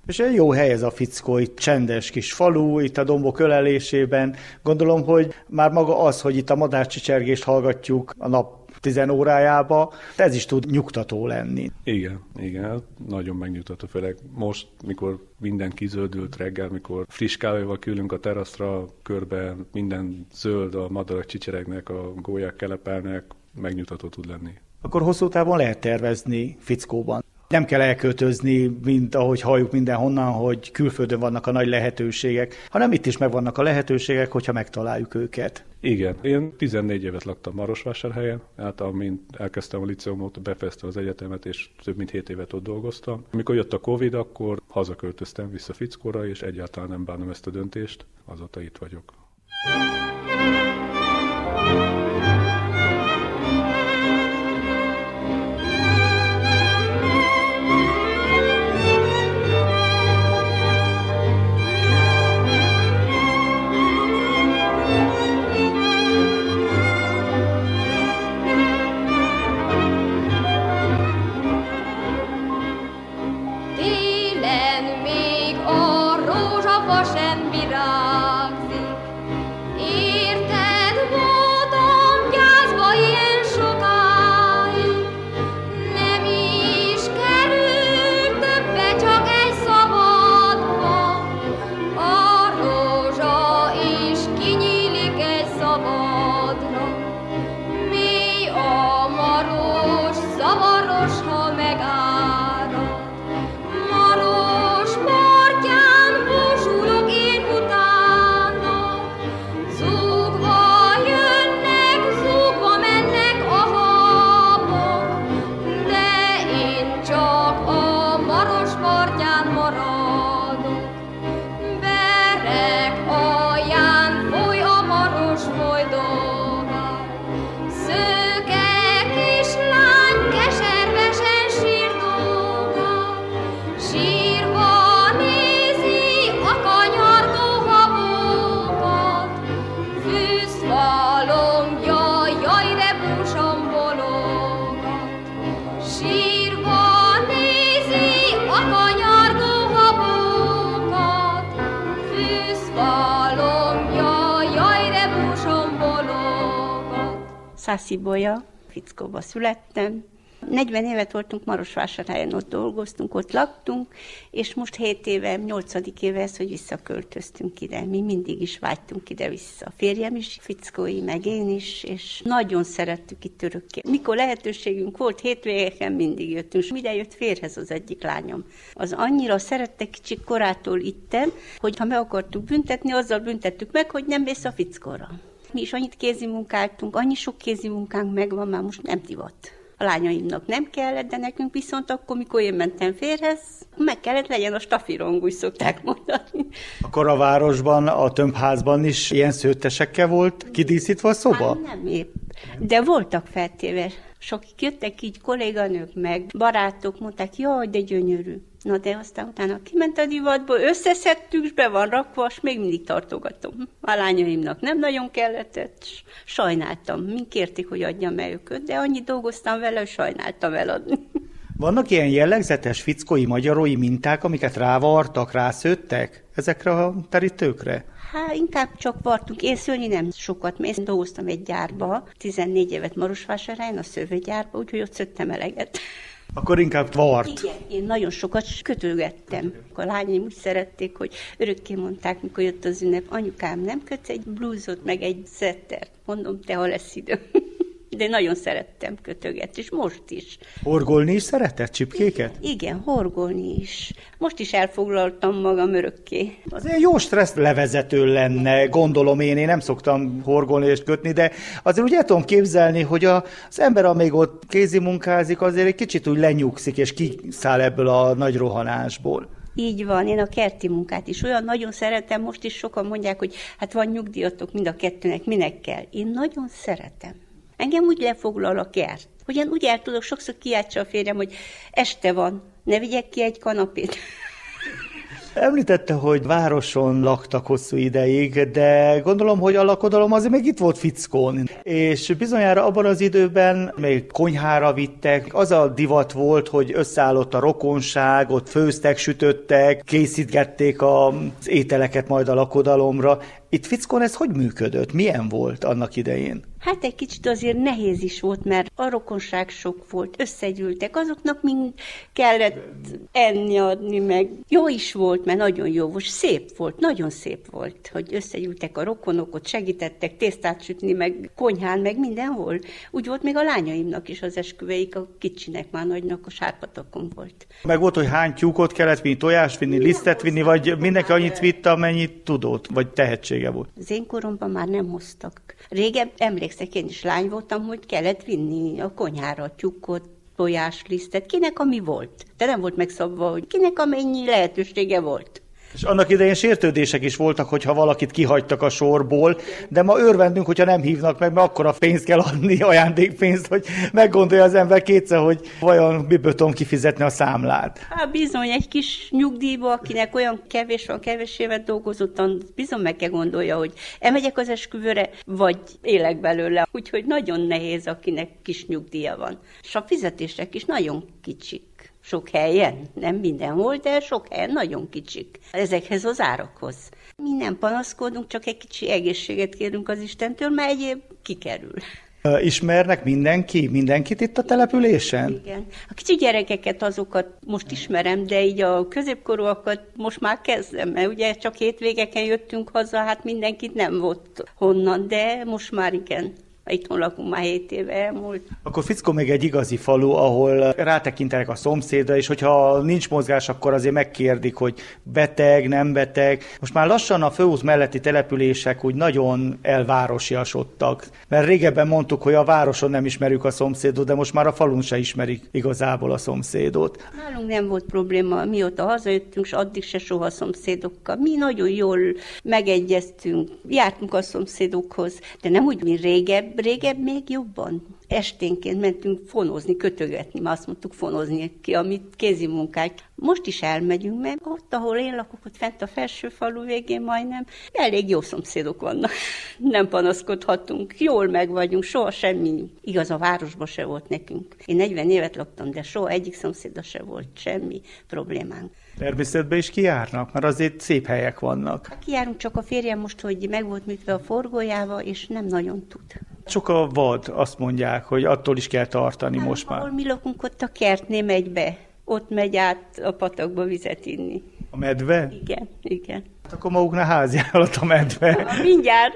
És egy jó hely ez a Fickó, itt csendes kis falu, itt a dombok ölelésében. Gondolom, hogy már maga az, hogy itt a madárcsicsergést hallgatjuk a nap 10 órájába, ez is tud nyugtató lenni. Igen, nagyon megnyugtató, főleg most, mikor minden kizöldült reggel, mikor friss kávéval külünk a teraszra, körbe minden zöld, a madarak csicseregnek, a gólyák kelepelnek, megnyugtató tud lenni. Akkor hosszú távon lehet tervezni Fickóban. Nem kell elköltözni, mint ahogy halljuk mindenhonnan, hogy külföldön vannak a nagy lehetőségek, hanem itt is megvannak a lehetőségek, hogyha megtaláljuk őket. Igen, én 14 évet laktam Marosvásárhelyen, amint elkezdtem a liceumot, befejeztem az egyetemet, és több mint 7 évet ott dolgoztam. Amikor jött a Covid, akkor hazaköltöztem vissza Fickóra, és egyáltalán nem bánom ezt a döntést, azóta itt vagyok. Szászibolya, Fickóba születtem. 40 évet voltunk Marosvásárhelyen, ott dolgoztunk, ott laktunk, és most 7 éve, 8. éve ez, hogy visszaköltöztünk ide. Mi mindig is vágytunk ide-vissza. A férjem is fickói, meg én is, és nagyon szerettük itt örökké. Mikor lehetőségünk volt, hétvégeken mindig jöttünk, és ide jött férhez az egyik lányom. Az annyira szerette kicsi korától itten, hogy ha meg akartuk büntetni, azzal büntettük meg, hogy nem mész a Fickóra. Mi is annyit kézimunkáltunk, annyi sok kézimunkánk megvan, már most nem divat. A lányaimnak nem kellett, de nekünk viszont akkor, mikor én mentem férhez, meg kellett legyen a stafirong, úgy szokták mondani. Akkor a városban, a tömbházban is ilyen szőttesekkel volt kidíszítva a szoba? Hát nem épp, de voltak feltéve. Sokik jöttek így kolléganők meg, barátok, mondták, jaj, de gyönyörű. Na de aztán utána kiment a divatból, összeszedtük, és be van rakva, és még mindig tartogatom. A lányaimnak nem nagyon kellett, sajnáltam. Mind kérték, hogy adjam el őket, de annyit dolgoztam vele, hogy sajnáltam eladni. Vannak ilyen jellegzetes fickói, magyarói minták, amiket rávartak, rászőttek ezekre a terítőkre? Hát inkább csak vartunk. Én szőni nem sokat, mert én dolgoztam egy gyárba, 14 évet Marosvásárhelyen, a szővegygyárba, úgyhogy ott szőttem eleget. Akkor inkább vart. Igen, én nagyon sokat kötőgettem. A lányaim úgy szerették, hogy örökké mondták, mikor jött az ünnep, anyukám, nem kötsz egy blúzot, meg egy szettert? Mondom, te, ha lesz idő. De nagyon szerettem kötögetni, és most is. Horgolni is szeretett csipkéket? Igen, horgolni is. Most is elfoglaltam magam örökké. Azért jó stressz levezető lenne, gondolom én nem szoktam horgolni és kötni, de azért úgy el tudom képzelni, hogy az ember, amíg ott kézimunkázik, azért egy kicsit úgy lenyugszik, és kiszáll ebből a nagy rohanásból. Így van, én a kerti munkát is olyan nagyon szeretem, most is sokan mondják, hogy hát van nyugdíjatok mind a kettőnek, minek kell. Én nagyon szeretem. Engem úgy lefoglal a kert. Ugyan úgy el tudok, sokszor kijátsa a férjem, hogy este van, ne vigyek ki egy kanapét. Említette, hogy városon laktak hosszú ideig, de gondolom, hogy a lakodalom azért még itt volt Fickón. És bizonyára abban az időben még konyhára vittek. Az a divat volt, hogy összeállott a rokonság, ott főztek, sütöttek, készítgették az ételeket majd a lakodalomra. Itt Fickón ez hogy működött? Milyen volt annak idején? Hát egy kicsit azért nehéz is volt, mert a rokonság sok volt, összegyűltek, azoknak mind kellett enni adni, meg jó is volt, mert nagyon jó volt, szép volt, nagyon szép volt, hogy összegyűltek a rokonok, ott segítettek tésztát sütni, meg konyhán, meg minden volt. Úgy volt még a lányaimnak is az esküveik, a kicsinek, már nagynak a Sárpatakon volt. Meg volt, hogy hány tyúkot kellett vinni, tojást vinni, lisztet vinni, vagy mindenki annyit vitte, amennyit tudott, vagy tehetsége volt? Az én koromban már nem hoztak. Régebb emlékszek, én is lány voltam, hogy kellett vinni a konyhára tyúkot, tojáslisztet, kinek ami volt. De nem volt megszabva, hogy kinek amennyi lehetősége volt. És annak idején sértődések is voltak, hogyha valakit kihagytak a sorból, de ma örvendünk, hogyha nem hívnak meg, mert akkora pénzt kell adni, ajándékpénzt, hogy meggondolja az ember kétszer, hogy vajon miből tudom kifizetni a számlát. Hát bizony, egy kis nyugdíjba, akinek olyan kevés van, kevesével dolgozottan, bizony meg kell gondolja, hogy elmegyek az esküvőre, vagy élek belőle. Úgyhogy nagyon nehéz, akinek kis nyugdíja van. És a fizetések is nagyon kicsik. Sok helyen, nem minden volt, de sok helyen nagyon kicsik ezekhez az árakhoz. Mi nem panaszkodunk, csak egy kicsi egészséget kérünk az Istentől, mert egyéb kikerül. Ismernek mindenkit itt a településen? Igen. A kicsi gyerekeket, azokat most ismerem, de így a középkorúakat most már kezdem, mert ugye csak hétvégeken jöttünk haza, hát mindenkit nem volt honnan, de most már igen. Itthon lakunk már 7 éve elmúlt. Akkor Fickó még egy igazi falu, ahol rátekintenek a szomszédra, és hogyha nincs mozgás, akkor azért megkérdik, hogy beteg, nem beteg. Most már lassan a főút melletti települések úgy nagyon elvárosiasodtak. Mert régebben mondtuk, hogy a városon nem ismerjük a szomszédot, de most már a falun se ismerik igazából a szomszédot. Nálunk nem volt probléma, mióta hazajöttünk, és addig se soha szomszédokkal. Mi nagyon jól megegyeztünk, jártunk a szomszédokhoz, de nem úgy, mint Régebb még jobban. Esténként mentünk fonozni, kötögetni, már azt mondtuk fonozni ki, amit kézi munkák. Most is elmegyünk, mert ott, ahol én lakok, ott fent a felső falu végén majdnem, elég jó szomszédok vannak. Nem panaszkodhatunk, jól meg vagyunk, soha semmi. Igaz, a városban se volt nekünk. Én 40 évet laktam, de soha egyik szomszédda se volt semmi problémánk. Természetben is kijárnak, mert azért szép helyek vannak. Kijárunk, csak a férjem most, hogy meg volt műtve a forgójával, és nem nagyon tud. Csak a vad, azt mondják, hogy attól is kell tartani most már. Ahol mi lakunk, ott a kertnél megy be. Ott megy át a patakba vizet inni. A medve? Igen. Hát akkor maguknál háziállat a medve. Mindjárt.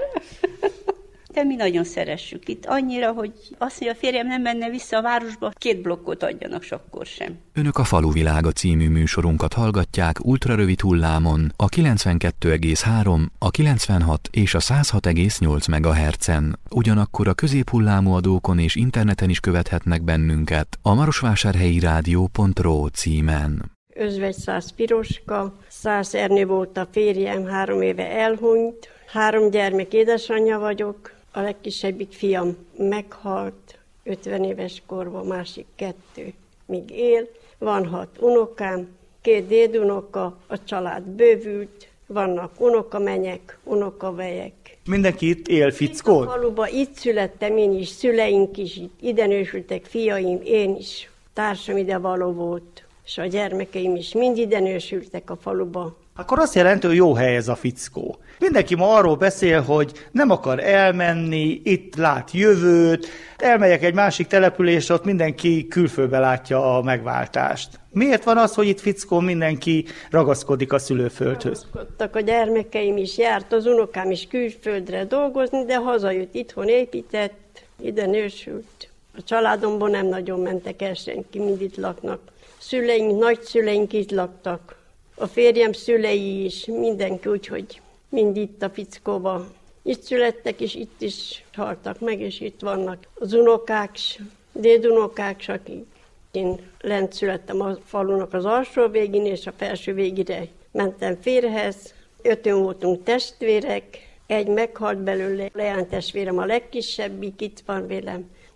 De mi nagyon szeressük itt. Annyira, hogy azt mondja, a férjem nem menne vissza a városba, 2 blokkot adjanak, s akkor sem. Önök a Faluvilága című műsorunkat hallgatják ultrarövid hullámon a 92,3, a 96 és a 106,8 MHz-en. Ugyanakkor a középhullámú adókon és interneten is követhetnek bennünket a marosvásárhelyi rádió.ro címen. Özvegyszász Piroska, Szász Ernő volt a férjem, 3 éve elhunyt. 3 gyermek édesanyja vagyok, a legkisebbik fiam meghalt 50 éves korban, másik 2 még él. Van 6 unokám, 2 dédunoka, a család bővült, vannak unokamenyek, unokavelyek. Mindenki itt él Fickón? Itt a faluban, itt születtem én is, szüleink is, ide nősültek, fiaim, én is. Társam ide való volt, és a gyermekeim is mind ide nősültek a faluba. Akkor azt jelenti, hogy jó hely ez a Fickó. Mindenki ma arról beszél, hogy nem akar elmenni, itt lát jövőt, elmegyek egy másik településre, ott mindenki külföldbe látja a megváltást. Miért van az, hogy itt Fickón mindenki ragaszkodik a szülőföldhöz? Ragaszkodtak a gyermekeim is, járt az unokám is külföldre dolgozni, de hazajött, itthon épített, ide nősült. A családomból nem nagyon mentek el senki, mind itt laknak. Szüleink, nagyszüleink itt laktak. A férjem szülei is, mindenki úgyhogy mind itt a Fickóban. Itt születtek, és itt is haltak meg, és itt vannak az unokák, dédunokák, akik én lent születtem a falunak az alsó végén, és a felső végére mentem férjhez. 5-ön voltunk testvérek, 1 meghalt belőle, leánytestvérem a legkisebbik, itt van velem.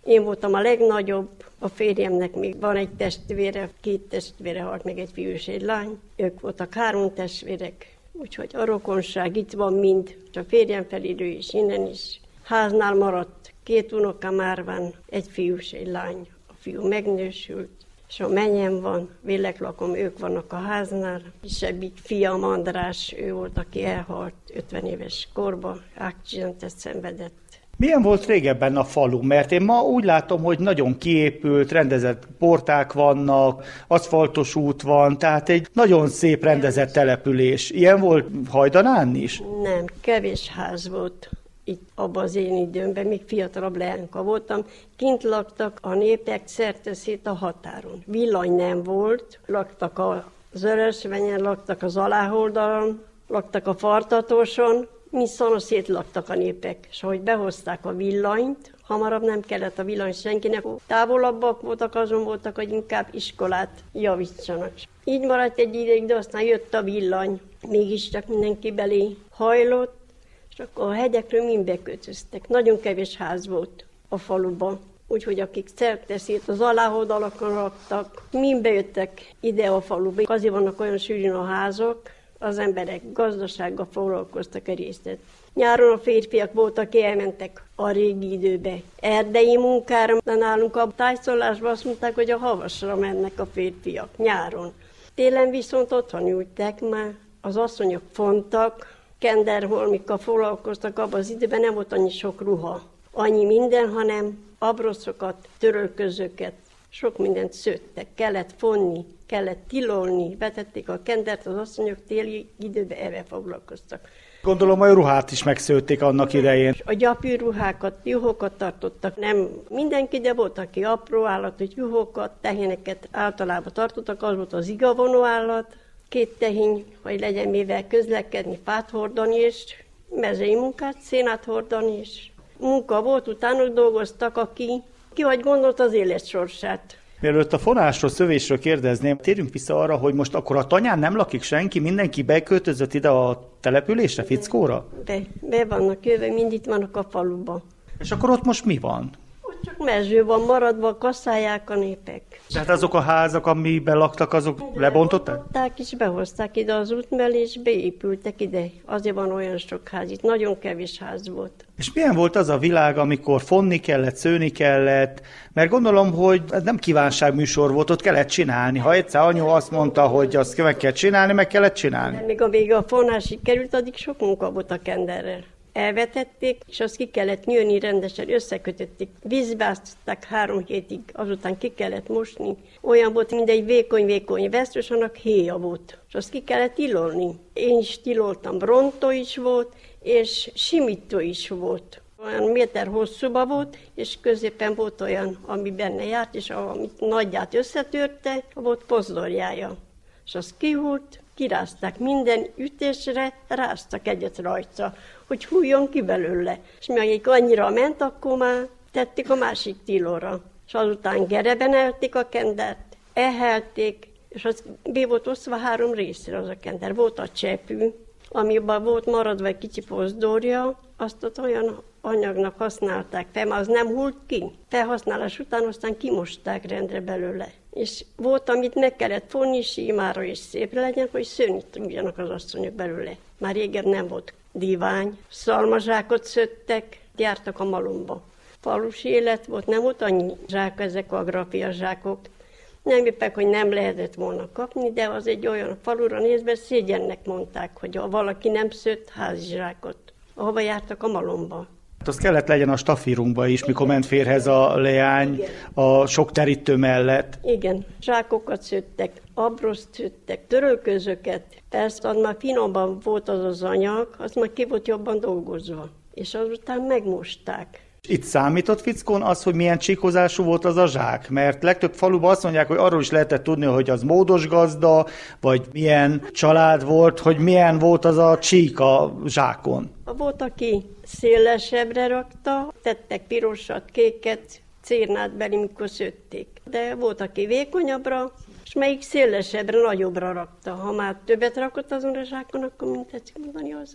Én voltam a legnagyobb, a férjemnek még van egy testvére, 2 testvére halt, meg egy fiú és egy lány. Ők voltak 3 testvérek, úgyhogy a rokonság itt van mind, a férjem felidő is, innen is. Háznál maradt 2 unoka már van, egy fiú és egy lány. A fiú megnősült, és a mennyem van, véleklakom, ők vannak a háznál. Kisebbik fiam András, ő volt, aki elhalt 50 éves korba, akcidentet szenvedett. Milyen volt régebben a falu? Mert én ma úgy látom, hogy nagyon kiépült, rendezett porták vannak, aszfaltos út van, tehát egy nagyon szép rendezett település. Ilyen volt Hajdanán is? Nem, kevés ház volt itt abban az én időmben, még fiatalabb leánka voltam. Kint laktak a népek szerteszét a határon. Villany nem volt, laktak az Örösvenyen, laktak az Aláholdalon, laktak a Fartatóson, mi szanaszét laktak a népek, és ahogy behozták a villanyt, hamarabb nem kellett a villany senkinek. Távolabbak voltak, azon voltak, hogy inkább iskolát javítsanak. Így maradt egy ideig, de aztán jött a villany, mégiscsak mindenki belé hajlott, és akkor a hegyekről mind beköltöztek. Nagyon kevés ház volt a faluban, úgyhogy akik szerteszét az aláholdalakon laktak, mind bejöttek ide a faluba. Azért vannak olyan sűrűn a házak, az emberek gazdasággal foglalkoztak részt. Nyáron a férfiak voltak, aki elmentek a régi időbe erdei munkára, de nálunk a tájszólásban azt mondták, hogy a havasra mennek a férfiak nyáron. Télen viszont otthon ültek, már az asszonyok fontak, kenderholmikkal foglalkoztak, abban az időben nem volt annyi sok ruha, annyi minden, hanem abroszokat, törölközőket, sok mindent szőttek, kellett fonni, kellett tilolni, vetették a kendert, az asszonyok téli időben erre foglalkoztak. Gondolom, hogy ruhát is megszőtték annak idején. A gyapjú ruhákat, juhokat tartottak, nem mindenki, de volt, aki apró állat, hogy juhokat, tehéneket általában tartottak, az volt az igavonó állat, 2 tehén, hogy legyen mivel közlekedni, fát hordani, és mezei munkát, szénát hordani, és munka volt, utána dolgoztak, aki hogy gondolt az élet sorsát. Mielőtt a fonásról, szövésről kérdezném, térjünk vissza arra, hogy most akkor a Tanyán nem lakik senki, mindenki beköltözött ide a településre, Fickóra? Be vannak jövő, mind itt vannak a faluban. És akkor ott most mi van? Ott csak mező van maradva, kasszálják a népek. Tehát azok a házak, amiben laktak, azok lebontották? Lebontották és behozták ide az út mellé, és beépültek ide. Azért van olyan sok ház, itt nagyon kevés ház volt. És milyen volt az a világ, amikor fonni kellett, szőni kellett? Mert gondolom, hogy ez nem kívánságműsor volt, ott kellett csinálni. Ha egyszer anyu azt mondta, hogy azt meg kell csinálni, meg kellett csinálni. Még amíg a fonásig került, addig sok munka volt a kenderrel. Elvetették, és azt ki kellett nyőni rendesen, összekötötték. Vízbe áztatták 3 hétig, azután ki kellett mosni. Olyan volt, mint egy vékony vesztes, annak héja volt. És azt ki kellett tilolni. Én is tiloltam, rontó is volt, és simító is volt. Olyan méter hosszúba volt, és középen volt olyan, ami benne járt, és amit nagyját összetörte, volt pozdorjája. És azt kihult, kirázták minden ütésre, ráztak egyet rajta, hogy hújjon ki belőle. És még annyira ment, akkor már tették a másik tilóra. És azután gereben elték a kendert, ehelték, és az be volt osztva 3 részre az a kender. Volt a csepű, amiben volt maradva egy kicsi pozdorja, azt ott olyan anyagnak használták fel, mert az nem hult ki. Felhasználás után aztán kimosták rendre belőle. És volt, amit meg kellett fonni símára, és szép legyen, hogy szőni tudjanak az asszonyok belőle. Már régen nem volt divány, szalmazsákot szőttek, jártak a malomba. Falusi élet volt, nem volt annyi zsák, ezek a grafiazsákok. Nem éppen, hogy nem lehetett volna kapni, de az egy olyan falura nézve szégyennek mondták, hogy ha valaki nem szőtt házizsákot, ahova jártak a malomba. Az kellett legyen a stafírunkba is, mikor ment férhez a leány a sok terítő mellett. Igen, zsákokat szőttek, abroszt szőttek, törölközöket. Persze, az már finomban volt az anyag, az már ki volt jobban dolgozva. És azután megmosták. Itt számított Fickón az, hogy milyen csíkozású volt az a zsák? Mert legtöbb faluban azt mondják, hogy arról is lehetett tudni, hogy az módos gazda, vagy milyen család volt, hogy milyen volt az a csík a zsákon. Volt, aki szélesebbre rakta, tettek pirosat, kéket, cérnát beli, mikor szőtték. De volt, aki vékonyabbra, és melyik szélesebbre, nagyobbra rakta. Ha már többet rakott azon a zsákon, akkor mint tetszik mondani, az egy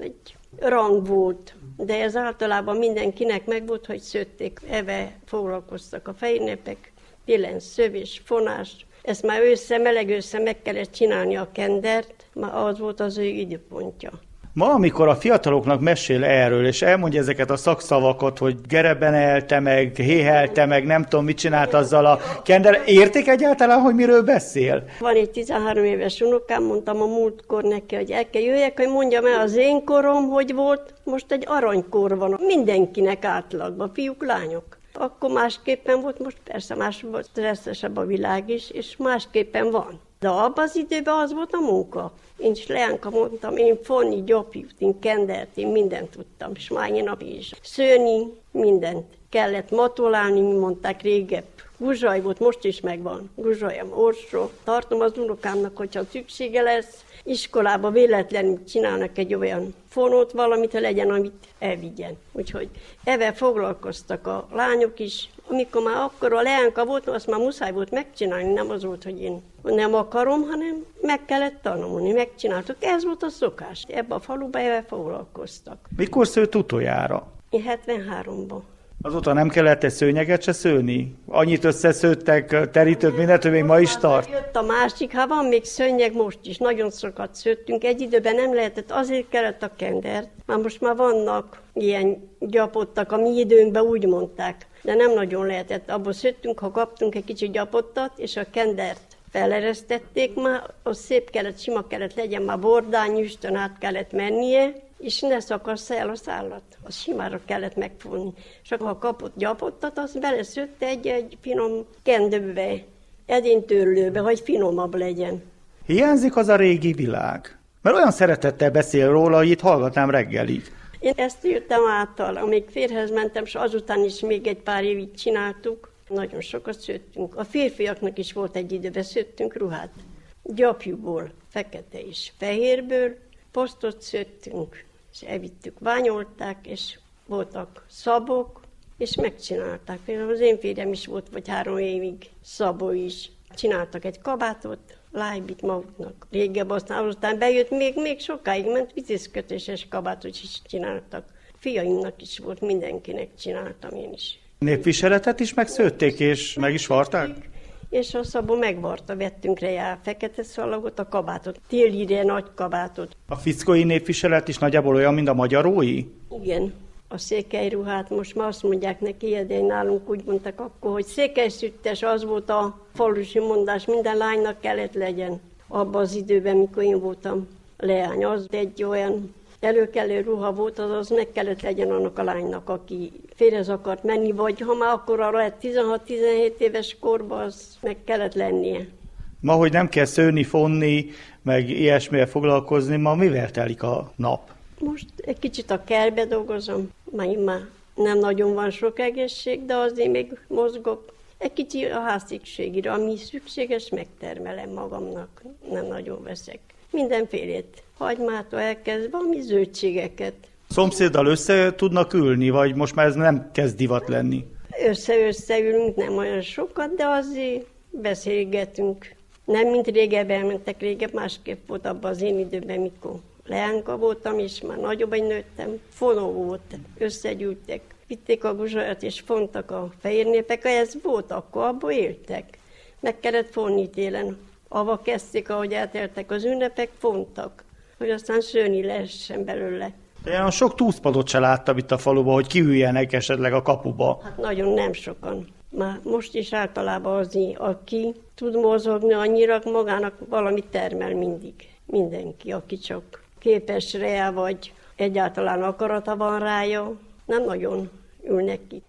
rang volt, de ez általában mindenkinek megvolt, hogy szőtték, eve foglalkoztak a fejnépek, télen szövés, fonás. Ezt már meleg ősszel meg kellett csinálni a kendert, már az volt az ő időpontja. Ma, amikor a fiataloknak mesél erről, és elmondja ezeket a szakszavakat, hogy gerebenelte meg, héhelte meg, nem tudom, mit csinált azzal a kender, értik egyáltalán, hogy miről beszél? Van egy 13 éves unokám, mondtam a múltkor neki, hogy el kell jöjjek, hogy mondjam el az én korom, hogy volt, most egy aranykor van. Mindenkinek átlagban, fiúk, lányok. Akkor másképpen volt, most persze más volt, stresszesebb a világ is, és másképpen van. De abban az időben az volt a munka. Én is Leánka mondtam, én fonni, gyapjút, én kendert, én mindent tudtam, és mányi nap is. Szőni, mindent. Kellett matolálni, mi mondták régebb. Guzsaj volt, most is megvan. Guzsajam, orsó. Tartom az unokámnak, hogyha szüksége lesz. Iskolába véletlenül csinálnak egy olyan fonót, valamit, ha legyen, amit elvigyen. Úgyhogy ezzel foglalkoztak a lányok is. Amikor már akkor a Leánka volt, azt már muszáj volt megcsinálni, nem az volt, hogy én nem akarom, hanem meg kellett tanulni, megcsináltuk. Ez volt a szokás. Ebben a faluban ezzel foglalkoztak. Mikor szőtt utoljára? Én 73-ban. Azóta nem kellett szőnyeget se szőni? Annyit összeszőttek, terítőt, mindent, hogy még ma is tart? Jött a másik, van még szőnyeg most is, nagyon sokat szőttünk. Egy időben nem lehetett, azért kellett a kendert. Most már vannak ilyen gyapottak, a mi időnkben úgy mondták, de nem nagyon lehetett. Abból szőttünk, ha kaptunk egy kicsit gyapottat, és a kendert feleresztették már, az szép kellett, sima kellett legyen, már bordány, üstön át kellett mennie, és ne szakassza el a szállat. Az simára kellett megfogni. És akkor ha kapott gyapottat, azt beleszőtte egy finom kendőbe, edénytörlőbe, hogy finomabb legyen. Hiányzik az a régi világ? Mert olyan szeretettel beszél róla, hogy itt hallgatnám reggelig. Én ezt írtam által, amíg férhez mentem, és azután is még egy pár évig csináltuk. Nagyon sokat szőttünk. A férfiaknak is volt egy időben, szőttünk ruhát. Gyapjúból, fekete és fehérből, posztot szőttünk, és elvittük, ványolták, és voltak szabok, és megcsinálták. Például az én férjem is volt, vagy 3 évig szabó is. Csináltak egy kabátot, lájbit maguknak. Régebb aztán bejött, még sokáig ment, vízkötéses kabátot is csináltak. Fiaimnak is volt, mindenkinek csináltam én is. Népviseletet is megszőtték, és meg is varták? És a szabó megvarta, vettünk rá fekete szalagot, a kabátot, télire nagy kabátot. A fickói népviselet is nagyjából olyan, mint a magyarói? Igen, a székelyruhát most már azt mondják neki, de nálunk úgy mondtak akkor, hogy székelyszüttes, az volt a falusi mondás, minden lánynak kellett legyen. Abban az időben, mikor én voltam leány, az egy olyan előkelő ruha volt, az meg kellett legyen annak a lánynak, aki férhez akart menni, vagy ha már akkor arra lett 16-17 éves korban, az meg kellett lennie. Ma, hogy nem kell szőni, fonni, meg ilyesmivel foglalkozni, ma mivel telik a nap? Most egy kicsit a kertbe dolgozom, már nem nagyon van sok egészség, de azért még mozgok. Egy kicsi a házszükségére, ami szükséges, megtermelem magamnak, nem nagyon veszek. Mindenfélét, hagymától elkezdve, ami zöldségeket. Szomszéddal össze tudnak ülni, vagy most már ez nem kezd divat lenni? Összeülünk, nem olyan sokat, de azért beszélgetünk. Nem, mint régebb elmentek, régebb másképp volt abban az én időben, mikor leánka voltam, és már nagyobban nőttem. Fonó volt, összegyűltek, vitték a guzsajat, és fontak a fehér népek, ez volt akkor, abból éltek. Meg kellett fonni télen. Ava kezdték, ahogy elteltek az ünnepek, fontak, hogy aztán szőni lehessen belőle. De olyan sok túszpadot se láttam itt a faluban, hogy kiüljenek esetleg a kapuba. Hát nagyon nem sokan. Már most is általában az, aki tud mozogni annyira, magának valamit termel mindig. Mindenki, aki csak képes rá, vagy egyáltalán akarata van rája, nem nagyon ülnek ki.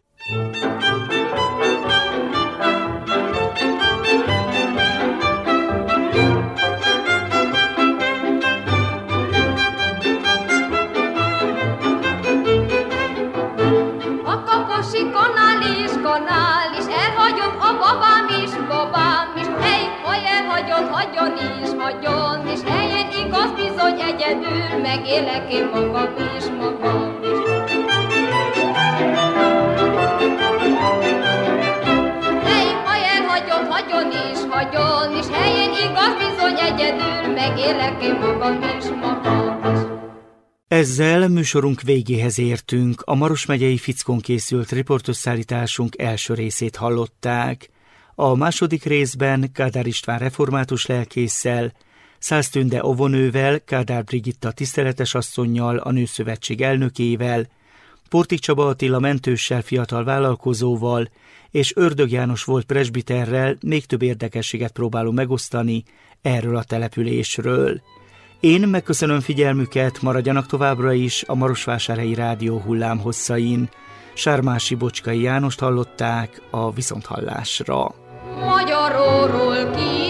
Kanál is, elhagyott a babám is, hely, ha elhagyott, hagyjon is, helyen igaz bizony egyedül, megélek én magam is. Hely, ha elhagyott, hagyjon is, helyen igaz bizony egyedül, megélek én magam is. Ezzel műsorunk végéhez értünk. A Maros megyei Fickón készült riportösszállításunk első részét hallották. A második részben Kádár István református lelkésszel, Szász Tünde óvónővel, Kádár Brigitta tiszteletes asszonnyal, a Nőszövetség elnökével, Portik Csaba Attila mentőssel, fiatal vállalkozóval, és Ördög János volt presbiterrel még több érdekességet próbálunk megosztani erről a településről. Én megköszönöm figyelmüket, maradjanak továbbra is a Marosvásárhelyi Rádió hullámhosszain. Sármási Bocskai Jánost hallották a viszonthallásra. Magyarról ki